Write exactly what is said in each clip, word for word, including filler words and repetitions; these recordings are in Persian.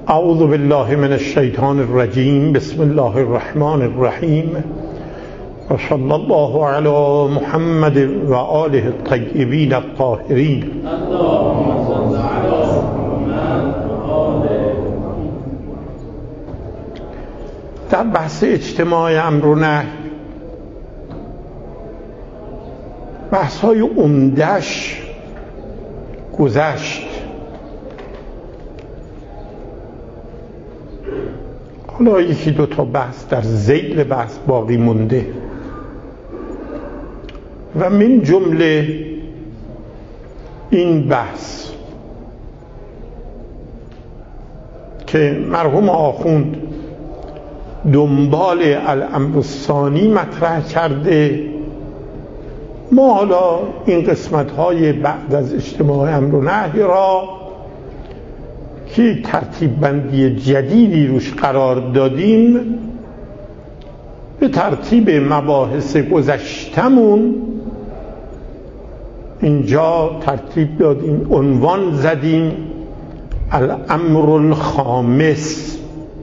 اعوذ بالله من الشیطان الرجیم. بسم الله الرحمن الرحیم و صلی الله علی محمد و آله الطیبین الطاهرین. در بحث اجتماع امر و نهی بحث های عمده‌اش گذشت. حالا یکی دو تا بحث در ذیل بحث باقی مونده و من جمله این بحث که مرحوم آخوند دنبال الامر الثانی مطرح کرده. ما حالا این قسمت های بعد از اجتماع امر و نهی را که ترتیب بندی جدیدی روش قرار دادیم به ترتیب مباحث گذشتمون اینجا ترتیب دادیم، عنوان زدیم الامر الخامس.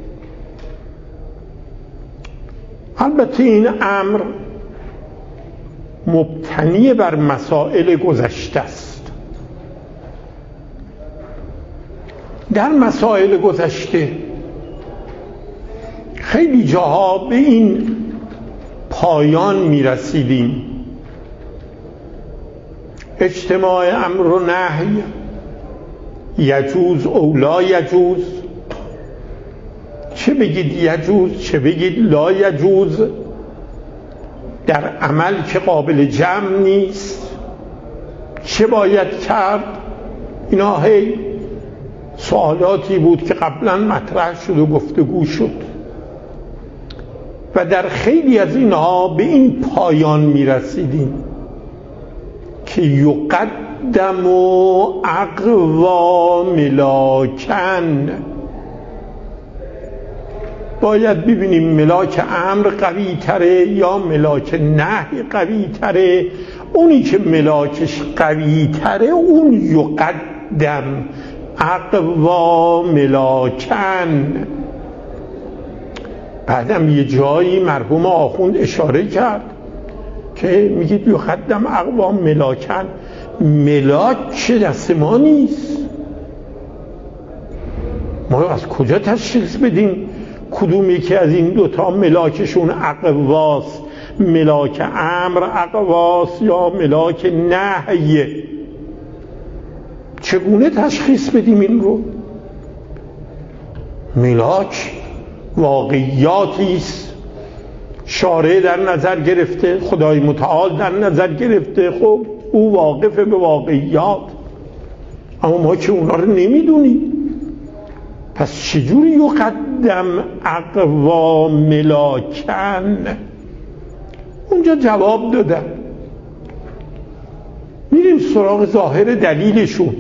البته این امر مبتنی بر مسائل گذشته است. در مسائل گذشته خیلی جاها به این پایان می رسیدیم: اجتماع امر و نهی یجوز او لا یجوز، چه بگید یجوز چه بگید لا یجوز، در عمل که قابل جمع نیست، چه باید کرد. اینا هی سوالاتی بود که قبلا مطرح شد و گفتگو شد و در خیلی از اینها به این پایان می رسیدیم که یقدم اقوا ملاکن. باید ببینیم ملاک امر قوی تره یا ملاک نهی قوی تره. اونی که ملاکش قوی تره اون یقدم اقوا ملاکن. بعدم یه جایی مرحوم آخوند اشاره کرد که میگید یقدم اقوا ملاکن. ملاک چه دست ما نیست، ما از کجا تشخیص بدیم کدومی که از این دوتا ملاکشون اقواست، ملاک امر اقواست یا ملاک نهی؟ چگونه تشخیص بدیم این رو؟ ملاک واقعیاتی است، شارع در نظر گرفته، خدای متعال در نظر گرفته. خب او واقف به واقعیات، اما ما که اونا رو نمیدونیم. پس چجوری یقدم اقوا ملاکن؟ اونجا جواب دادم. میریم سراغ ظاهر دلیلشون.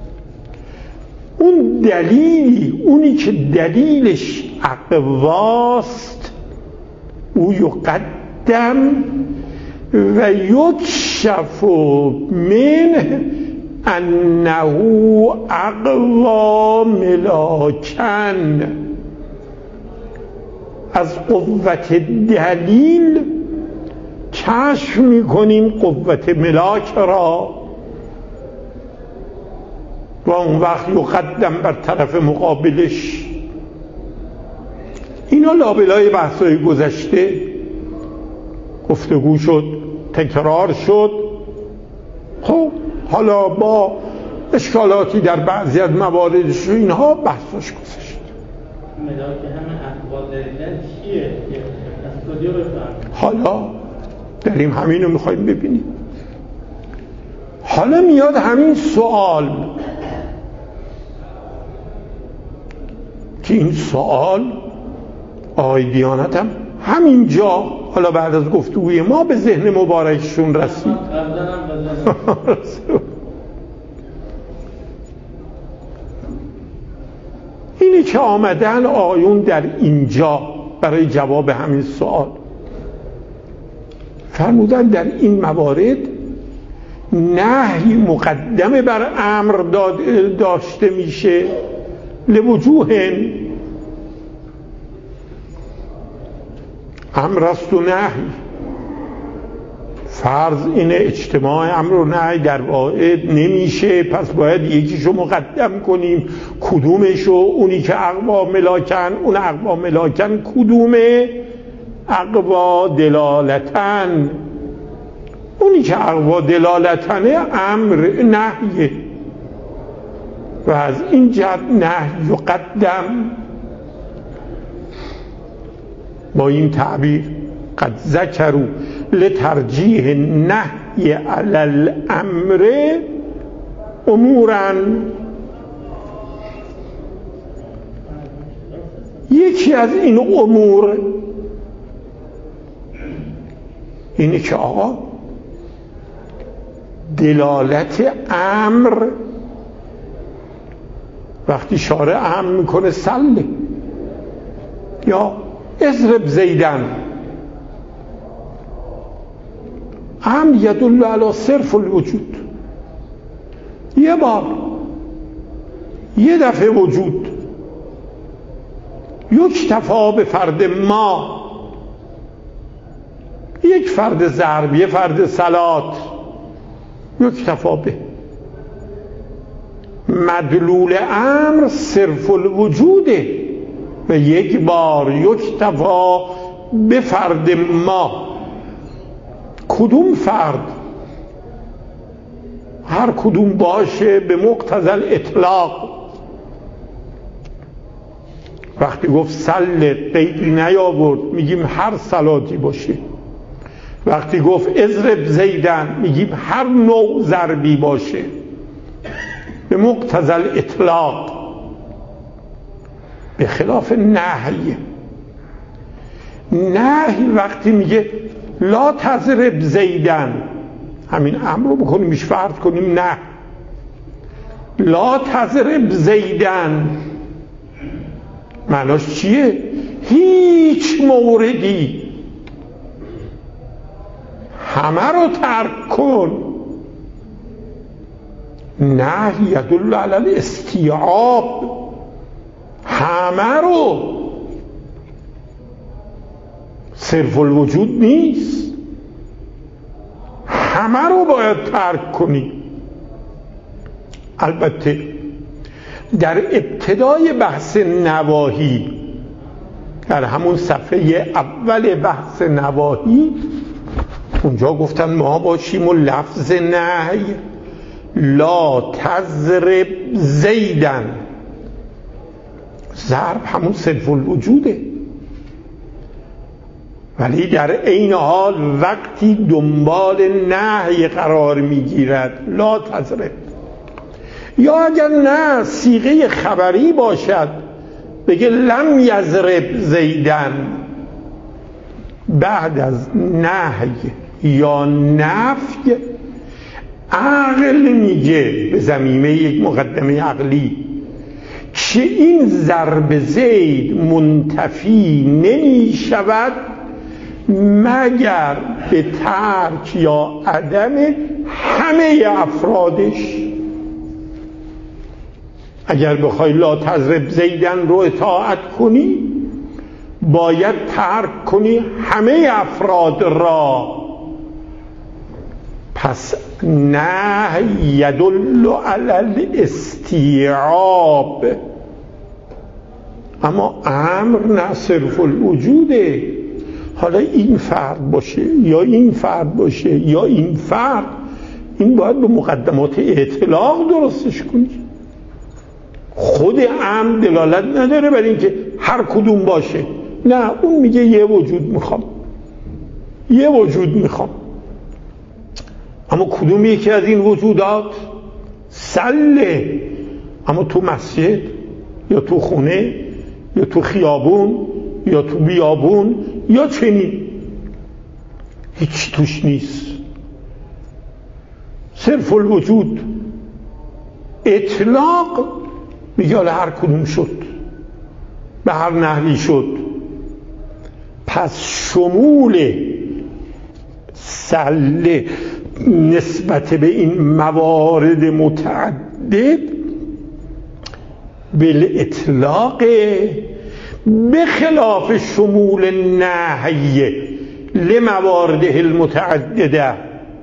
اون دلیلی، اونی که دلیلش اقواست، او یقدم و یکشف منه انه اقوا ملاکن. از قوت دلیل کشف میکنیم قوت ملاک را و اون وقت یقدم بر طرف مقابلش. اینا لابلای بحثای گذشته گفتگو شد، تکرار شد. خب حالا با اشکالاتی در بعضی از مواردش و اینها بحثش گذشت. ملاک همه اقوا دلیلن چیه؟ از کجا بفهمیم؟ حالا داریم همین رو میخواییم ببینیم. حالا میاد همین سوال که این سوال آقای دیانت هم همینجا حالا بعد از گفتگوی ما به ذهن مبارکشون رسید. اینی که آمدن آیون در اینجا برای جواب همین سوال فرمودن در این موارد نهی مقدمه بر امر داشته میشه لوجوه امر است و نهی. فرض اینه اجتماع امر و نهی در واقع نمیشه، پس باید یکیشو مقدم کنیم. کدومشو؟ اونی که اقوا ملاکن. اون اقوا ملاکن کدومه؟ اقوا دلالتن. اونی که اقوا دلالتنه امر نهیه و از این جهت نهی یقدم. با این تعبیر قد ذکروا لترجیح نهی علی الامر امورا. یکی از این امور اینه که آقا دلالت امر وقتی شارع امر میکنه سله یا اضرب زیدن، امر یدل علی صرف الوجود. یه بار یه دفعه وجود یکتفا به فرد ما، یک فرد ضرب، یک فرد صلات، یکتفا به. مدلول امر صرف الوجوده و یک بار یکتفا به فرد ما. کدوم فرد؟ هر کدوم باشه به مقتضی الاطلاق. وقتی گفت سل قیدی نیاورد، میگیم هر صلاتی باشه. وقتی گفت اضرب زیدن، میگیم هر نوع ضربی باشه به مقتضی الاطلاق. به خلاف نهی. نهی وقتی میگه لا تضرب زیدن، همین امر رو بکنیمش فرض کنیم نه، لا تضرب زیدن معناش چیه؟ هیچ موردی همه رو ترک کن. نهی یدل علی الاستیعاب، همه رو، صرف الوجود نیست، همه رو باید ترک کنی. البته در ابتدای بحث نواهی، در همون صفحه اول بحث نواهی، اونجا گفتن ما باشیم و لفظ نهی لا تضرب زیدن، ضرب همون صرف الوجوده، ولی در عین حال وقتی دنبال نهی قرار میگیرد لا تضرب. یا اگر نه صیغه خبری باشد بگه لم یضرب زیدن، بعد از نهی یا نفی عقل میگه به ضمیمه یک مقدمه عقلی که این ضرب زید منتفی نمی شود مگر به ترک یا عدم همه افرادش. اگر بخوای لا تضرب زیدن رو اطاعت کنی باید ترک کنی همه افراد را. پس نهی یدل علی الاستیعاب، اما امر نه صرف الوجوده. حالا این فرد باشه یا این فرد باشه یا این فرد، این باید به مقدمات اطلاق درستش کنی. خود امر دلالت نداره بر اینکه هر کدوم باشه، نه، اون میگه یه وجود میخوام، یه وجود میخوام. اما کدوم یکی از این وجودات؟ سله. اما تو مسجد یا تو خونه یا تو خیابون یا تو بیابون یا چنین، هیچ توش نیست، صرف الوجود. اطلاق میگه حالا هر کدوم شد، به هر نحوی شد. پس شمول سله نسبت به این موارد متعدد بالاطلاق بخلاف شمول النهی لموارده المتعدده.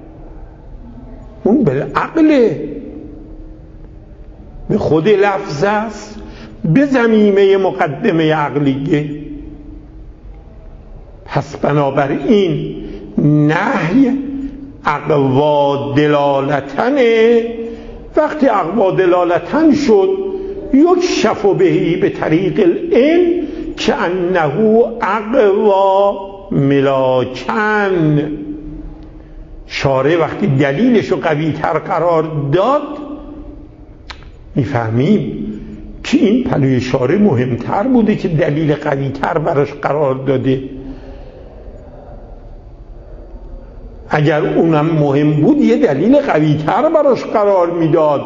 اون بالعقل، به خود لفظ است، به ضمیمه مقدمه عقلیه. پس بنابراین نهی اقوا دلالتنه. وقتی اقوا دلالتن شد یکشف بهی به طریق العلم که انه اقوا ملاکن. شارع وقتی دلیلشو قوی تر قرار داد میفهمیم که این پلوی شارع مهمتر بوده که دلیل قوی تر براش قرار داده. اگر اونم مهم بود یه دلیل قوی تر براش قرار میداد.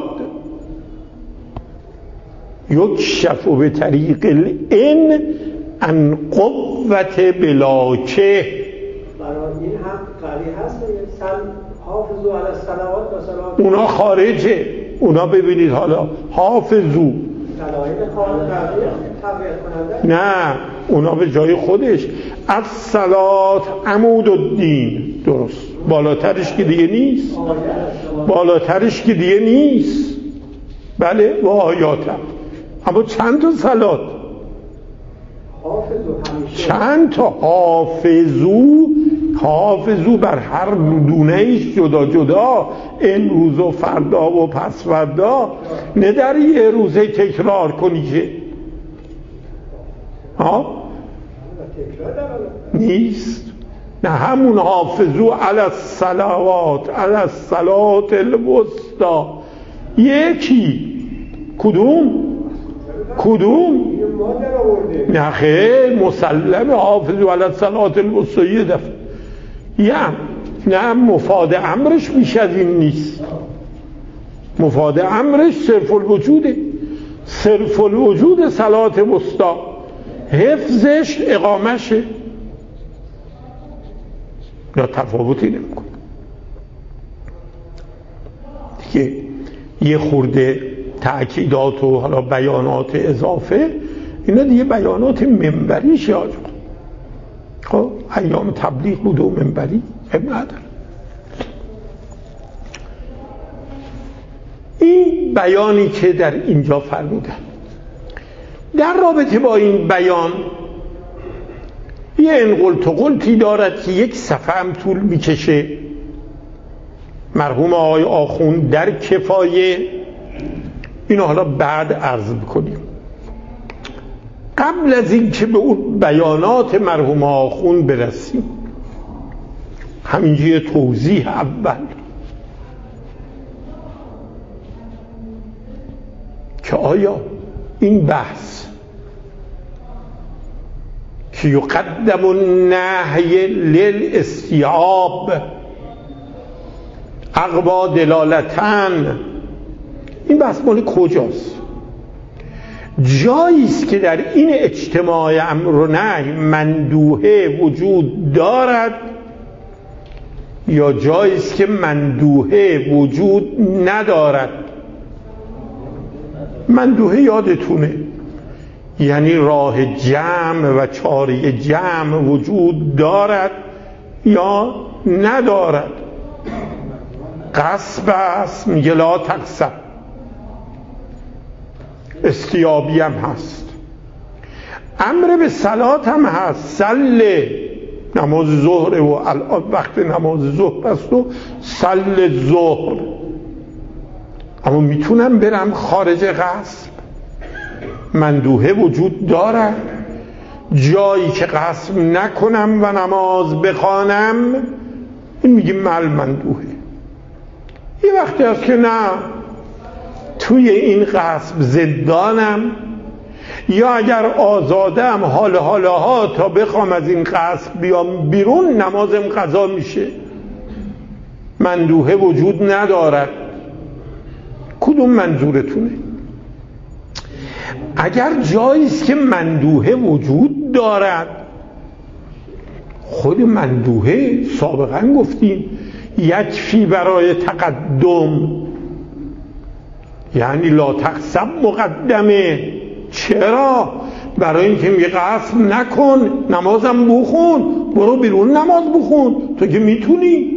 یکشف به طریق العلم ان قوت بلاکه. برای این هم قوی هست سن حافظو علی الصلوات و صلوات. اونا خارجه. اونا ببینید حالا حافظو نه، اونا به جای خودش. الصلات عمود الدین، درست، بالاترش که دیگه نیست، بالاترش که دیگه نیست. بله و آیاتم. اما چند تا صلات؟ چند تا حافظو. حافظو بر هر دونه ایش جدا جدا، امروز و فردا و پس فردا، نه در یه روزه تکرار کنی که ها نیست. نه، همون حافظو علی الصلوات علی الصلات الوسطا. یکی کدوم کدوم نه خیر، مسلم حافظو علی الصلات الوسطا یه دفعه. یه نه، مفاد امرش بیش از این نیست. مفاد امرش صرف الوجوده. صرف الوجود صلات وسطا، حفظش اقامشه. یا تفاوتی نمی‌کنه دیگه. یه خورده تأکیدات و حالا بیانات اضافه، اینا دیگه بیانات منبری شد. خب ایام تبلیغ بود و منبری اب نداره. این بیانی که در اینجا فرمودن، در رابطه با این بیان یه انقلت و قلتی دارد که یک صفحه هم طول میکشه. مرحوم آقای آخوند در کفایه اینو حالا بعد عرض بکنیم. قبل از این که به اون بیانات مرحوم آخوند برسیم، همینجا توضیح اول که آیا این بحث که یقدم النهی للاستیعاب اقوا دلالتن، این بحث مال کجاست؟ جایی است که در این اجتماع امر و نهی مندوحه وجود دارد، یا جایی است که مندوحه وجود ندارد؟ مندوحه یادتونه، یعنی راه جمع و چاره جمع وجود دارد یا ندارد. قصب است، میگه لا تقصب. استیابی هم هست. امر به صلات هم هست. صل، نماز ظهر و الان وقت نماز ظهر است و صل ظهر. اما میتونم برم خارج قصب. مندوحه وجود دارد. جایی که قصب نکنم و نماز بخوانم، این میگیم مل مندوحه. یه وقتی هست که نه، توی این قصب زندانم، یا اگر آزادم حال حالاها تا بخوام از این قصب بیام بیرون نمازم قضا میشه. مندوحه وجود ندارد. کدوم منظورتونه؟ اگر جاییست که مندوحه وجود دارد، خود مندوحه سابقا گفتیم یکفی برای تقدم، یعنی لا تقسم مقدمه. چرا؟ برای اینکه میگه قسم نکن، نمازم بخون، برو بیرون نماز بخون، تو که میتونی.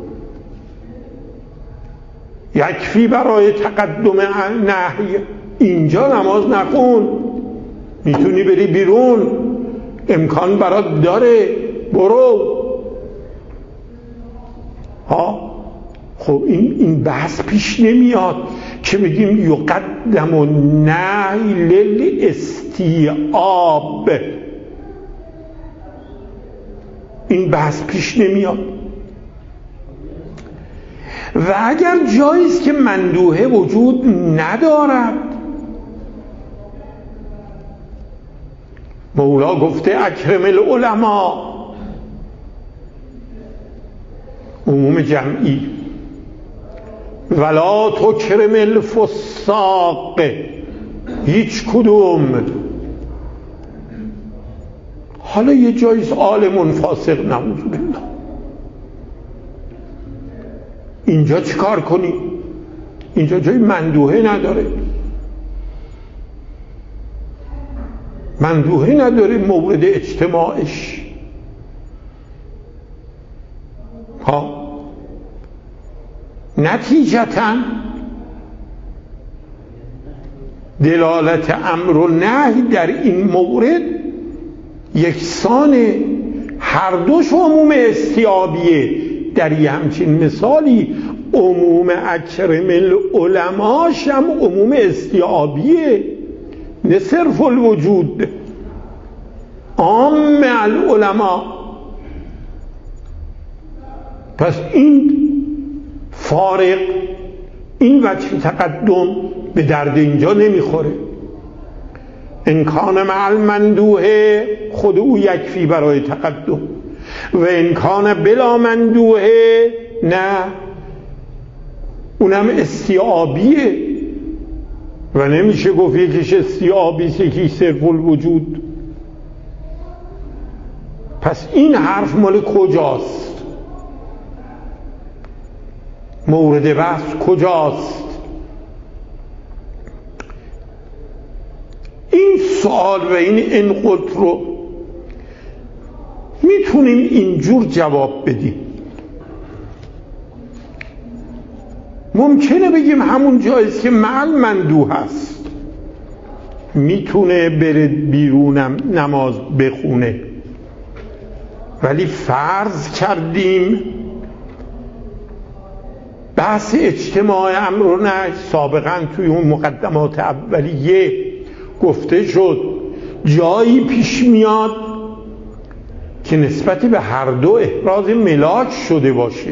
یکفی برای تقدم نهی، اینجا نماز نکن، میتونی بری بیرون، امکان برات داره، برو. ها خب این این بحث پیش نمیاد که بگیم یقدم النهی للاستیعاب، این بحث پیش نمیاد. و اگر جایی است که مندوحه وجود ندارد، مولا گفته اکرم العلماء، عموم جمعی، ولا تکرم الفساق، هیچ کدوم. حالا یه جاییست عالم فاسق، نعوذ بالله، اینجا چی کار کنی؟ اینجا جای مندوحه نداره، مندوحه نداره مورد اجتماعش. ها نتیجتاً دلالت امر و نهی در این مورد یکسانه، هر دوش عموم استیابیه. در یه همچین مثالی عموم اکرم العلماش هم عموم استیابیه، نه صرف الوجود، عام العلماء. پس این فارق، این وجه تقدم به درد اینجا نمیخوره. امکان مع المندوحه خود او یکفی برای تقدم، و امکان بلا مندوحه نه، اونم استیعابیه و نمیشه گفت یکیش استیعابیست یکیش صرف الوجود. پس این حرف مال کجاست؟ مورد بحث کجاست؟ این سوال و این انقطع رو میتونیم اینجور جواب بدیم. ممکنه بگیم همون جاییست که معل مندوح هست، میتونه بره بیرونم نماز بخونه، ولی فرض کردیم بحث اجتماع امر و نهی سابقا توی اون مقدمات اولیه گفته شد، جایی پیش میاد که نسبت به هر دو احراز ملاک شده باشه.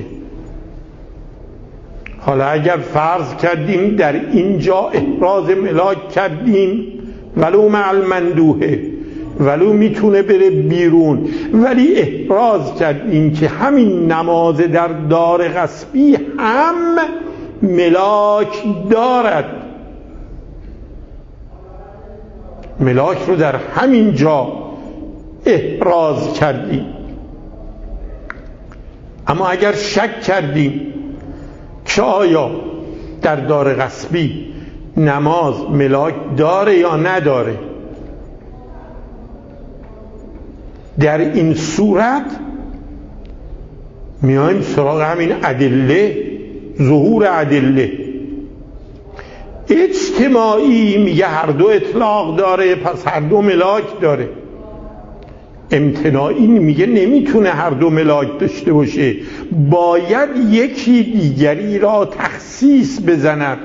حالا اگر فرض کردیم در اینجا احراز ملاک کردیم ولو مع المندوحه، ولو میتونه بره بیرون، ولی احراز کردیم که همین نماز در دار غصبی هم ملاک دارد، ملاک رو در همین جا احراز کردیم. اما اگر شک کردیم که آیا در دار غصبی نماز ملاک داره یا نداره، در این صورت میایم سراغ همین ادله، ظهور ادله. اجتماعی میگه هر دو اطلاق داره، پس هر دو ملاک داره. امتناعی میگه نمیتونه هر دو ملاک داشته باشه، باید یکی دیگری را تخصیص بزند.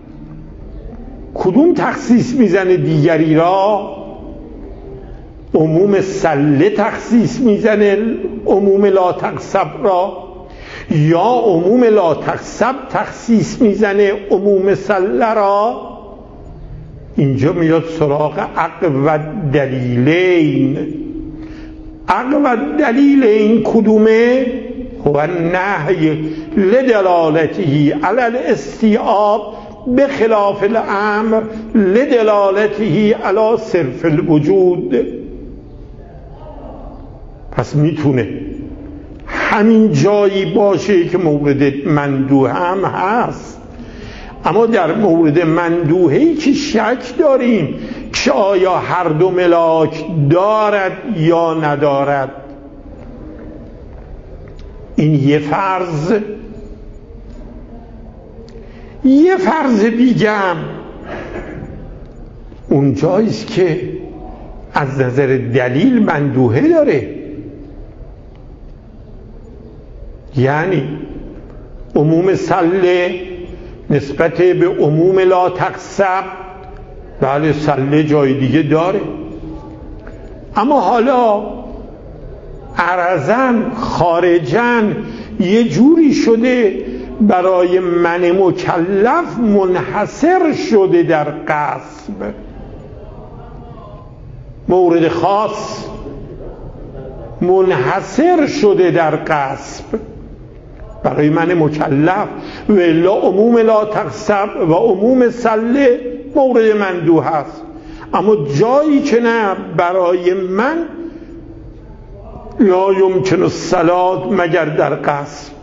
کدوم تخصیص میزنه دیگری را؟ عموم سله تخصیص میزنه عموم لا تقسب را، یا عموم لا تقسب تخصیص میزنه عموم سله را؟ اینجا میاد سراغ اقوى دلیلین. اقوى دلیلین کدومه؟ هو النهی لدلالته علی الاستیعاب بخلاف الامر لدلالته علی صرف الوجود. پس میتونه همین جایی باشه که مورد مندوح هم هست، اما در مورد مندوحه‌ای که شک داریم که آیا هر دو ملاک دارد یا ندارد، این یه فرض. یه فرض دیگه هم اونجاییست که از نظر دلیل مندوحه داره، یعنی عموم سله نسبت به عموم لا تقسم. بله سله جای دیگه داره، اما حالا عرضاً خارجاً یه جوری شده برای من مکلف منحصر شده در قصب. مورد خاص منحصر شده در قصب برای من مکلف، و الا عموم لا تقسم و عموم سله مورد مندوح هست. اما جایی که نه، برای من لا یمکن الصلاة مگر در قصب.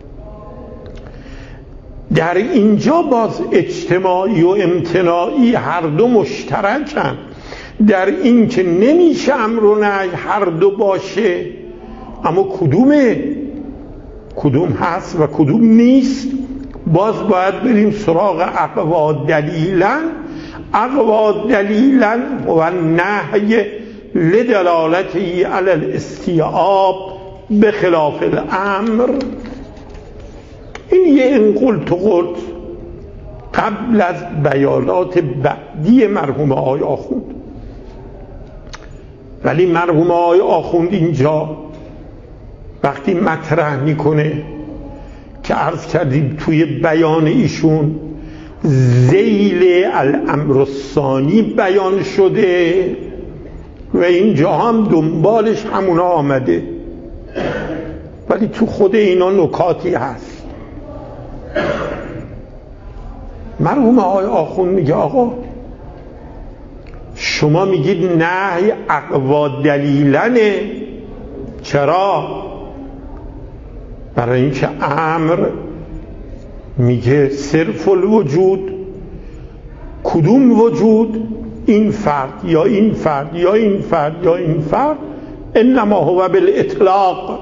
در اینجا باز اجتماعی و امتناعی هر دو مشترکن در این که نمیشه امر و نهی هر دو باشه، اما کدومه کدوم هست و کدوم نیست. باز باید بریم سراغ اقوا دلیلا. اقوا دلیلا و نهی لدلالته علی الاستیعاب بخلاف الامر. این یه این قلت و قلت قبل از بیانات بعدی مرحوم آقای آخوند. ولی مرحوم آقای آخوند اینجا وقتی مطرح میکنه که عرض کردیم توی بیان ایشون ذیل الامر الثانی بیان شده و اینجا هم دنبالش همونا آمده، ولی تو خود اینا نکاتی هست. مرحوم آقای آخوند میگه آقا شما میگید نهی اقوا دلیلنه. چرا؟ برای اینکه امر میگه صرف الوجود، کدوم وجود؟ این فرد یا این فرد یا این فرد یا این فرد، انما هو بالاطلاق.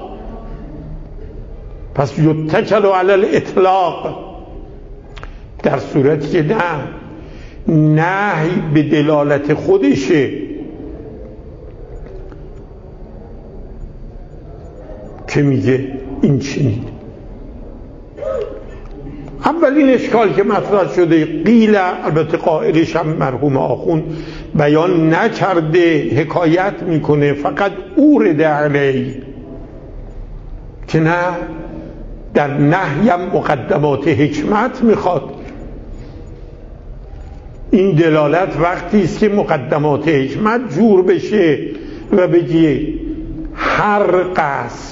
پس یتکل علی الاطلاق. در صورتی که نه، نهی به دلالت خودشه که میگه این چنین. اولین اشکال که مطرح شده قیل، البته قائلش هم مرحوم آخوند بیان نکرده، حکایت میکنه، فقط اورد علیه که نه، در نهی هم مقدمات حکمت میخواد. این دلالت وقتی است که مقدمات حکمت جور بشه و بگه هر قسم،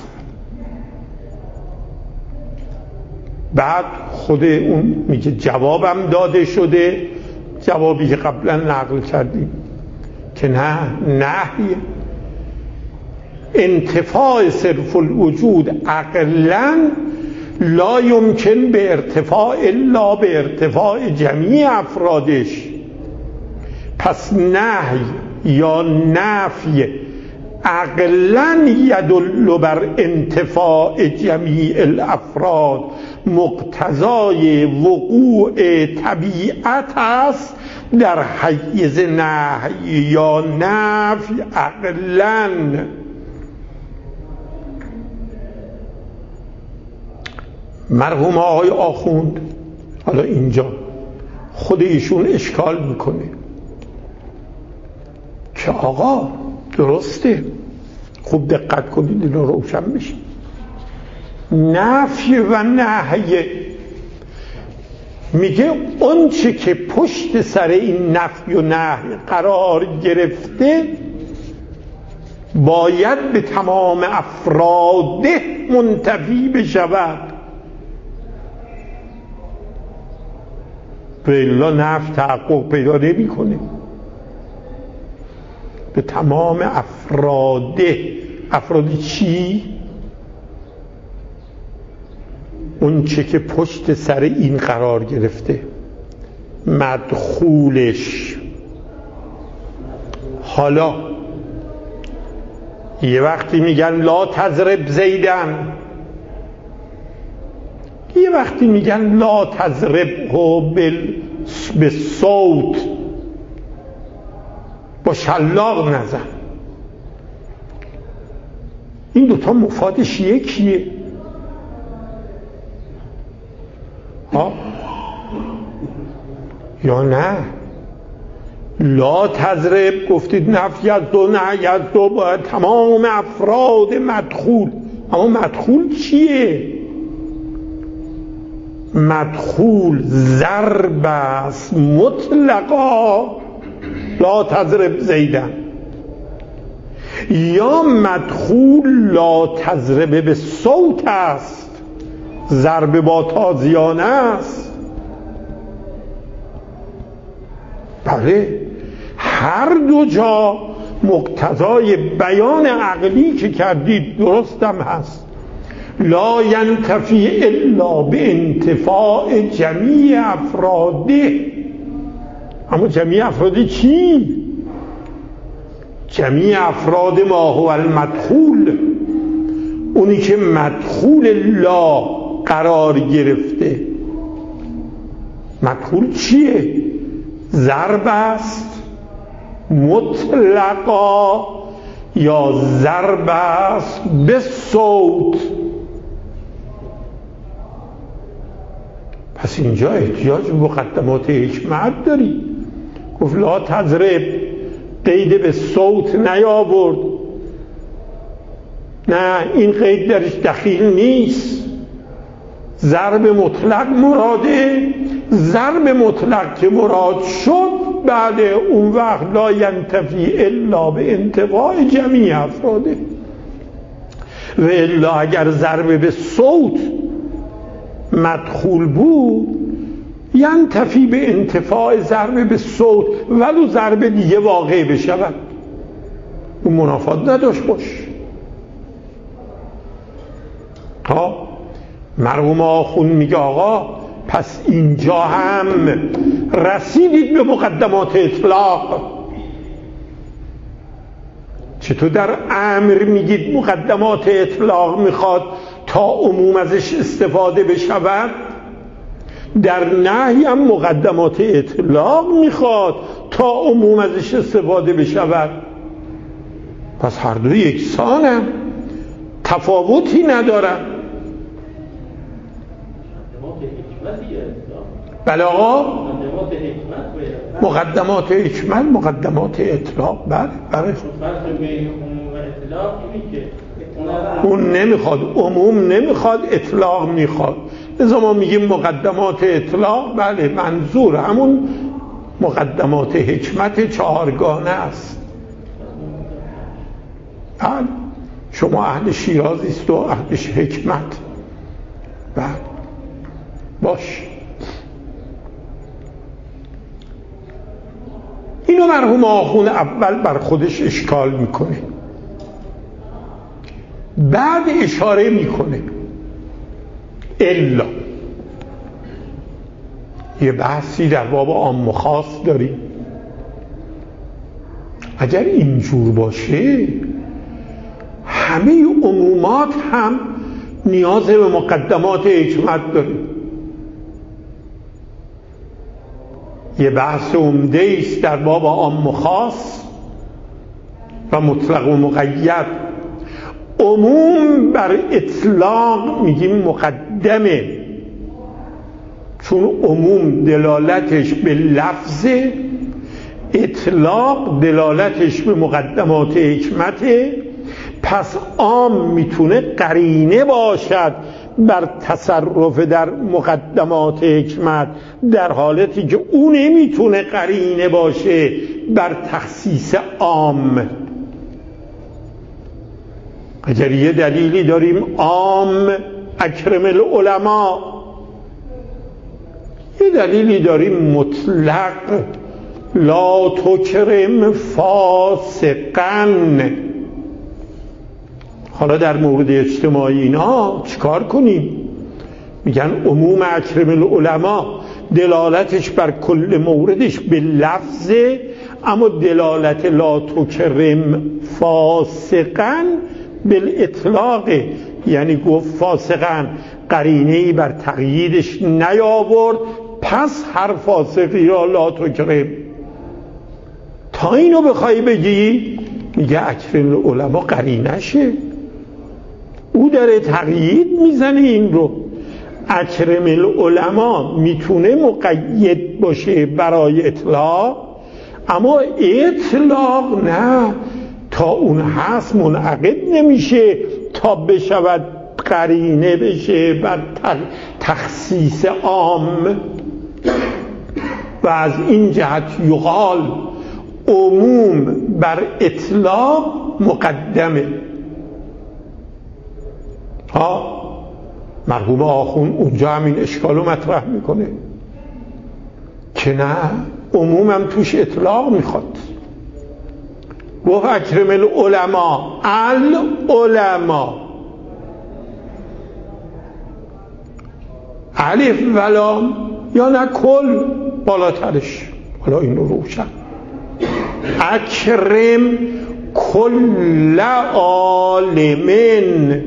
بعد خود اون میگه جوابم داده شده، جوابی که قبلا نقل کردیم که نه، نهی انتفاع صرف الوجود عقلا لا یمکن به ارتفاع الا به ارتفاع جمیع افرادش. پس نهی یا نفی عقلا یدل بر انتفاع جمیع الافراد، مقتضای وقوع طبیعت است در حیز نهی یا نفی عقلا. مرحوم آقای آخوند حالا اینجا خود ایشون اشکال میکنه که آقا درسته، خوب دقت کنید اینو روشن بشه، نفی و نهی میگه اون چه که پشت سر این نفی و نهی قرار گرفته باید به تمام افراده منتفی بشود، به الا نفی تحقق پیدا نمی کنه. به تمام افراده. افراد چی؟ اون چه که پشت سر این قرار گرفته. مدخولش. حالا یه وقتی میگن لا تضرب زیدن، یه وقتی میگن لا تضرب به صوت، با شلاق نزن. این دوتا مفادش یکیه ها یا نه؟ لا تضرب گفتید نفی از دو، نهی از دو، باید تمام افراد مدخول. اما مدخول چیه؟ مدخول ضرب است مطلقا، لا تضرب زیدن، یا مدخول لا تضرب به صوت است، ضرب با تازیانه است. بله، هر دو جا مقتضای بیان عقلی که کردید درستم هست. لا ینتفی الا به انتفاع جمیع افراده. اما جمیع افراد چی؟ جمیع افراد ما هو المدخول، اونی که مدخول لا قرار گرفته. مدخول چیه؟ ضرب است مطلقا یا ضرب است به صوت. پس اینجا احتیاج به مقدمات حکمت داری. گفت لا تضرب، قید به صوت نیاورد. نه، این قید درش دخیل نیست. ضرب مطلق مراده. ضرب مطلق که مراد شد، بعد اون وقت لا ینتفی الا به انتفاع جمیع افراده. و الا اگر ضرب به صوت مدخول بود، ینتفی به انتفاع ضرب به صوت، ولو ضرب دیگه واقع بشود، اون منافات نداشت باش. ها مرحوم آخوند میگه آقا پس اینجا هم رسیدید به مقدمات اطلاق. چطور در امر میگید مقدمات اطلاق میخواد تا عموم ازش استفاده بشود، در نهی هم مقدمات اطلاق میخواد تا عموم ازش استفاده بشود. پس هر دو یکسانن، تفاوتی ندارن. بله آقا، مقدمات حکمت، مقدمات اطلاق. بله بله، اون نمیخواد عموم، نمیخواد اطلاق میخواد. لذا ما میگیم مقدمات اطلاق. بله، منظور همون مقدمات حکمت چهارگانه است. بله، شما اهل شیرازی است و اهلش حکمت. بله باش. اینو مرحوم آخوند اول بر خودش اشکال میکنه، بعد اشاره میکنه الا. یه بحثی در باب عام و خاص داریم. اگر اینجور باشه همه عمومات هم نیاز به مقدمات حکمت داریم. یه بحث عمده است در باب عام و خاص و مطلق و مقید. عموم بر اطلاق میگیم مقدمه، چون عموم دلالتش به لفظ، اطلاق دلالتش به مقدمات حکمته. پس عام میتونه قرینه باشد بر تصرف در مقدمات حکمت، در حالتی که اون نمیتونه قرینه باشه بر تخصیص عام. اگر یه دلیلی داریم عام اکرم العلماء، یه دلیلی داریم مطلق لا تکرم فاسقا، حالا در مورد اجتماعی اینا چیکار کنیم؟ میگن عموم اکرم العلماء دلالتش بر کل موردش به لفظه، اما دلالت لا تکرم فاسقا بالاطلاق، یعنی گفت فاسقا قرینه‌ای بر تقییدش نیاورد، پس هر فاسقی را لا تکرم. تا اینو بخوای بگی میگه اکرم العلماء قرینشه، او داره تقیید میزنه این رو. اکرم العلماء میتونه مقید باشه برای اطلاق، اما اطلاق نه، تا اون هست منعقد نمیشه تا بشود قرینه بشه بر تخصیص عام. و از این جهت یقال عموم بر اطلاق مقدمه. ها مرحوم آخون اونجا همین اشکالو مطرح میکنه که نه، عمومم توش اطلاق میخواد. گفت اکرم العلماء، العلماء الف ولام یا نه کل بالاترش. حالا این رو روشن، اکرم کل عالمین،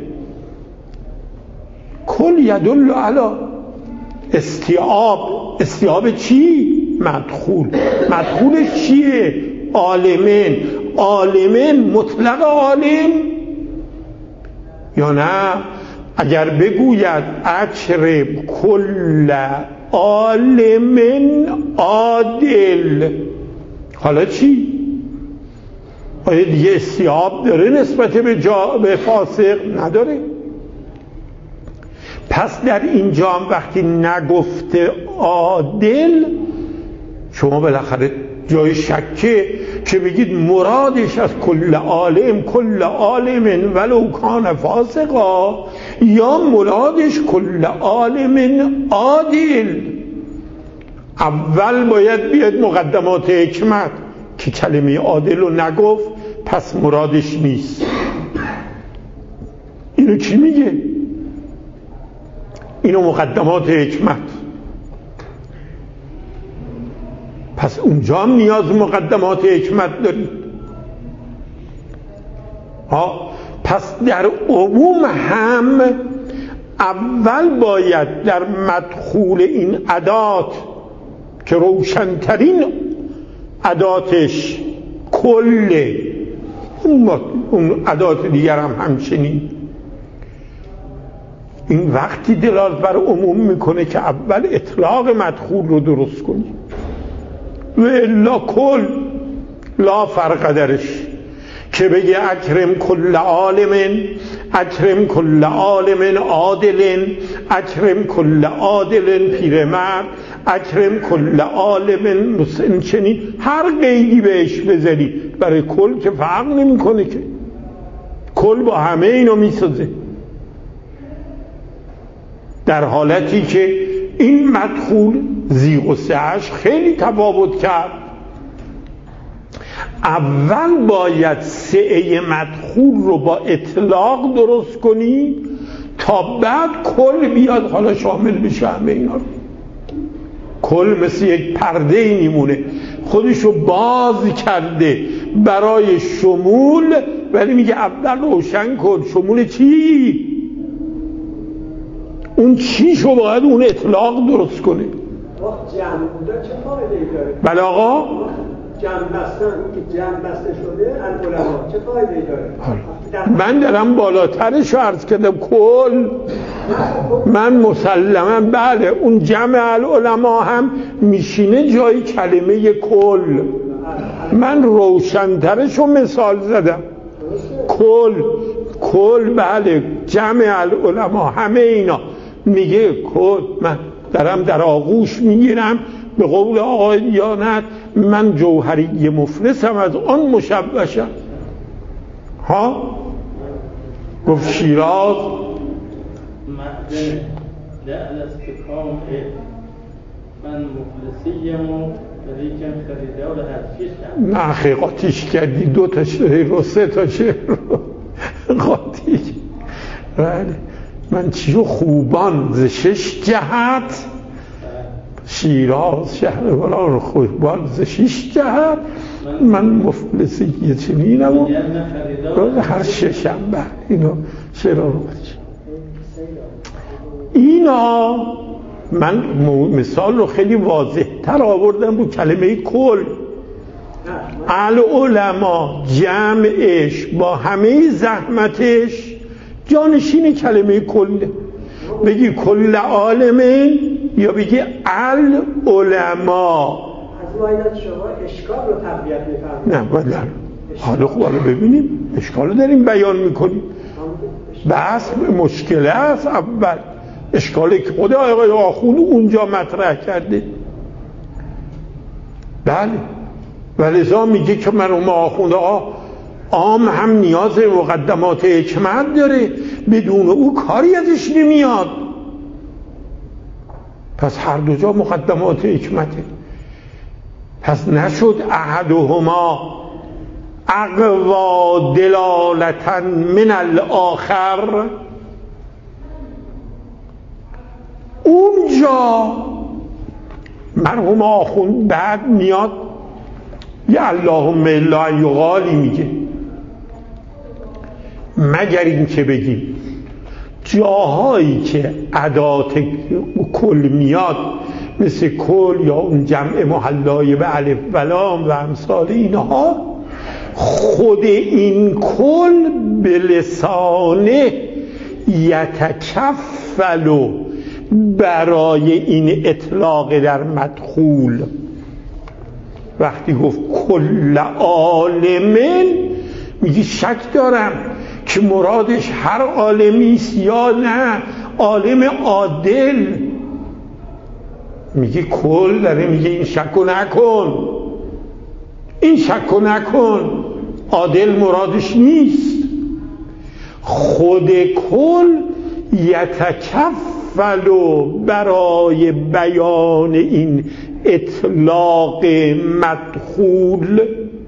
کل یدل علی استیعاب. استیعاب چی؟ مدخول. مدخولش چیه؟ عالمین. عالمین مطلق عالم یا نه؟ اگر بگوید اکرم کل عالمین عادل، حالا چی؟ آیا دیگه استیعاب داره نسبت به, جا به فاسق؟ نداره. پس در اینجا هم وقتی نگفته عادل، شما بالاخره جای شکه که بگید مرادش از کل عالم کل عالم ولو کان فاسقا، یا مرادش کل عالم عادل. اول باید بیاد مقدمات حکمت که کلمه عادل رو نگفت، پس مرادش نیست. اینو کی میگه؟ اینو مقدمات حکمت. پس اونجا هم نیاز مقدمات حکمت دارید. ها پس در عموم هم اول باید در مدخول این ادات که روشنترین اداتش کله، اون ادات دیگر هم همچنین، این وقتی دلالت بر عموم میکنه که اول اطلاق مدخول رو درست کنی، و الا کل لا فرق درش. که بگه اکرم کل عالم، اکرم کل عالم عادل، اکرم کل عادل پیرمرد، اکرم کل عالم مسن، چنین هر قیدی بهش بذاری برای کل که فرق نمی کنه، که کل با همه اینو میسازه. در حالتی که این مدخول زیغ و سعش خیلی تفاوت کرد. اول باید سعه مدخول رو با اطلاق درست کنی تا بعد کل بیاد حالا شامل بشه همه اینا رو. کل مثل یک پرده ای میمونه، خودشو باز کرده برای شمول، ولی میگه اول روشن کن شمول چی؟ اون چیشو باید اون اطلاق درست کنه. وقت جمع بوده چه فایده ای داره؟ بله آقا؟ جمع بستن که جمع بسته شده العلماء چه فایده ای داره؟ من دارم بالاترش رو عرض کردم کل. من مسلما بله اون جمع العلماء هم میشینه جای کلمه کل. من روشنترش رو مثال زدم. کل کل بله جمع العلماء همه اینا میگه کل. من دارم در آغوش میگیرم به قول آقای دیانت من جوهری مفلسم از آن مشبشم. ها گفت شیراز معدن لعل استقام من مفلسیم و لیکن خریده و حدفیش هم نه خیلی قاطیش کردی، دو تا شعر رو سه تا شعر رو قاطیش. بله من چیو خوبان ز شش جهت شیراز شهروران خوشبال ز شیش جهت، من مفلسی یه چنینم و روز هر ششنبه اینو شعرها رو بچه. اینا من مثال رو خیلی واضح تر آوردم رو کلمه کل. العلماء جمعش با همه زحمتش جانشین کلمه کله. بگی کل عالمین یا بگی العلماء. از واینات شما اشکال رو تقویت می‌فرمایید. نه بله. حالا خب حالا ببینیم اشکال رو داریم بیان میکنیم. بس مشکل است. اول اشکالی که خود آقای آخوند اونجا مطرح کرده. بله. ولذا میگه که مرحوم آخوند آقا عام هم نیاز مقدمات حکمت داره، بدون او کاری ازش نمیاد. پس هر دو جا مقدمات حکمته. پس نشد احدهما اقوا دلالتا من الاخر. اونجا مرحوم آخوند بعد میاد یا اللهم الا ان یقالی میگه، مگر این که بگیم جاهایی که ادات کل میاد مثل کل یا اون جمع محلای به الف و لام و امثال اینها، خود این کل به لسانه یتکفل برای این اطلاق در مدخول. وقتی گفت کل عالمین میگی شک دارم که مرادش هر عالمی است یا نه عالم عادل. میگی کل داره میگه این شک نکن، این شک نکن، عادل مرادش نیست. خود کل یتکفل برای بیان این اطلاق مدخول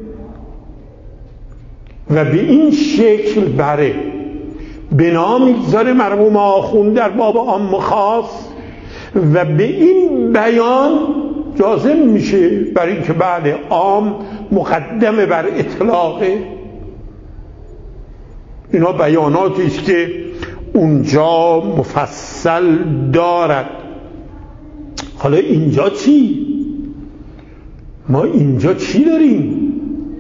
و به این شکل بره بنا میگذاره مرحوم آخوند در باب عام خاص و به این بیان جازم میشه برای اینکه بعد عام مقدمه بر اطلاقه. اینا بیاناتی است که اونجا مفصل دارد. حالا اینجا چی؟ ما اینجا چی داریم؟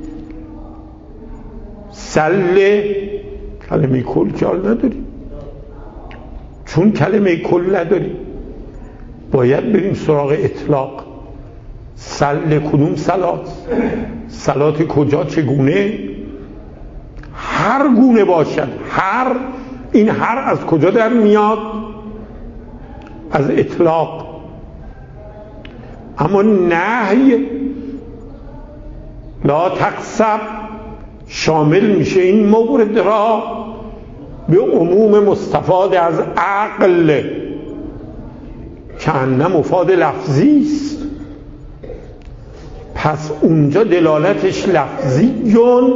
سله کلمه کل جال نداریم، چون کلمه کل نداریم باید بریم سراغ اطلاق. سله کدوم صلات؟ صلات کجا چگونه؟ هر گونه باشد. هر این هر از کجا در میاد؟ از اطلاق. اما نهی لا تقصب شامل میشه این مورد را به عموم مستفاد از عقل که انه مفاد لفظی است. پس اونجا دلالتش لفظی جون،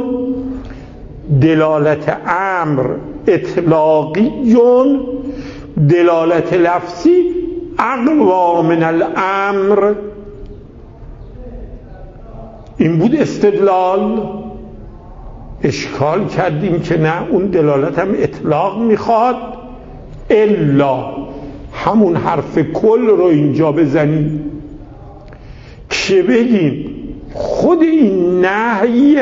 دلالت امر اطلاقی جون، دلالت لفظی اقوا من الامر. این بود استدلال. اشکال کردیم که نه، اون دلالت هم اطلاق میخواد، الا همون حرف کل رو اینجا بزنیم که بگیم خود این نهی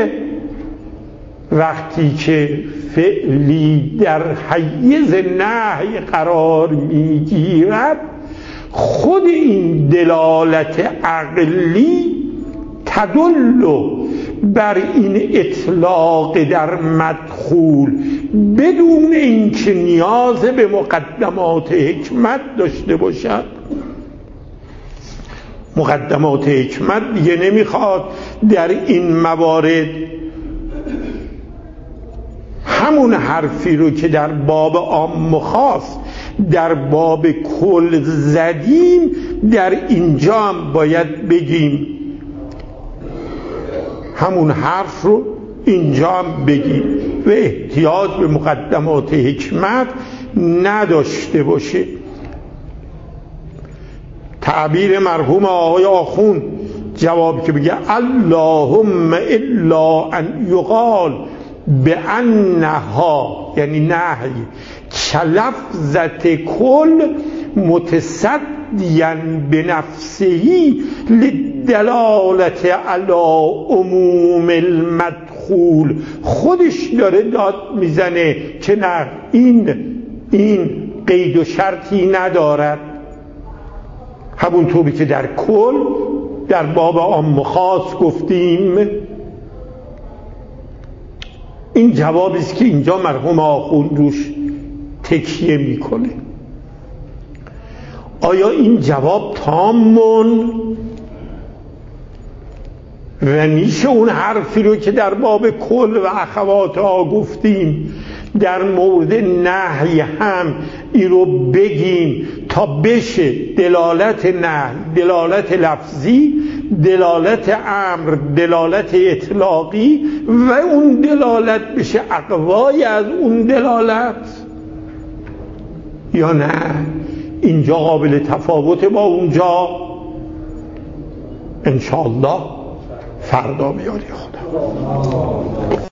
وقتی که فعلی در حیز نهی قرار میگیرد، خود این دلالت عقلی تدل بر این اطلاق در مدخول بدون اینکه نیاز به مقدمات حکمت داشته باشد. مقدمات حکمت دیگه نمیخواد در این موارد همون حرفی رو که در باب عام و خاص در باب کل زدیم در اینجا هم باید بگیم، همون حرف رو اینجا هم بگیم و احتیاج به مقدمات حکمت نداشته باشه. تعبیر مرحوم آقای آخوند جواب که بگه اللهم الا ان یقال بانها، یعنی نهی کلفظت کل متصدیا بنفسهی للدلالت علی عموم المدخول، خودش داره داد میزنه که نه این این قید و شرطی ندارد، همونطوری که در کل در باب عام و خاص گفتیم. این جوابی است که اینجا مرحوم آخوند روش تکیه میکنه. آیا این جواب تامون و میشه اون حرفی رو که در باب کل و اخواتها گفتیم در مورد نهی هم این رو بگیم تا بشه دلالت نهی دلالت لفظی، دلالت امر دلالت اطلاقی و اون دلالت بشه اقوای از اون دلالت، یا نه اینجا قابل تفاوت با اونجا؟ انشاءالله فردا بیاری خدا.